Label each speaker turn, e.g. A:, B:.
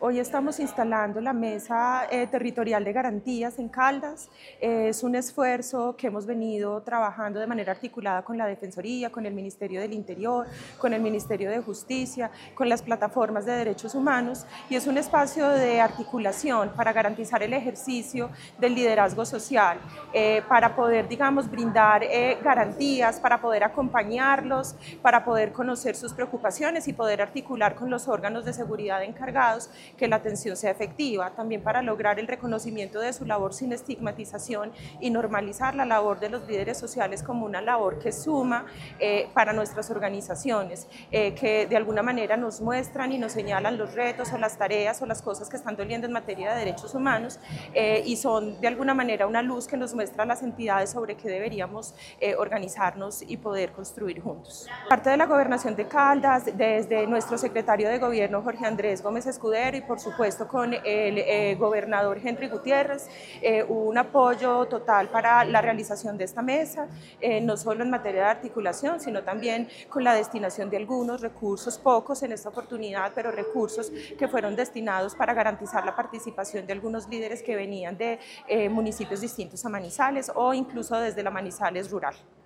A: Hoy estamos instalando la Mesa Territorial de Garantías en Caldas. Es un esfuerzo que hemos venido trabajando de manera articulada con la Defensoría, con el Ministerio del Interior, con el Ministerio de Justicia, con las plataformas de derechos humanos, y es un espacio de articulación para garantizar el ejercicio del liderazgo social, para poder, digamos, brindar garantías, para poder acompañarlos, para poder conocer sus preocupaciones y poder articular con los órganos de seguridad encargados que la atención sea efectiva, también para lograr el reconocimiento de su labor sin estigmatización y normalizar la labor de los líderes sociales como una labor que suma para nuestras organizaciones, que de alguna manera nos muestran y nos señalan los retos o las tareas o las cosas que están doliendo en materia de derechos humanos, y son de alguna manera una luz que nos muestra a las entidades sobre qué deberíamos organizarnos y poder construir juntos. Parte de la Gobernación de Caldas, desde nuestro secretario de Gobierno Jorge Andrés Gómez Escudero, y por supuesto con el gobernador Henry Gutiérrez, un apoyo total para la realización de esta mesa, no solo en materia de articulación, sino también con la destinación de algunos recursos, pocos en esta oportunidad, pero recursos que fueron destinados para garantizar la participación de algunos líderes que venían de municipios distintos a Manizales o incluso desde la Manizales rural.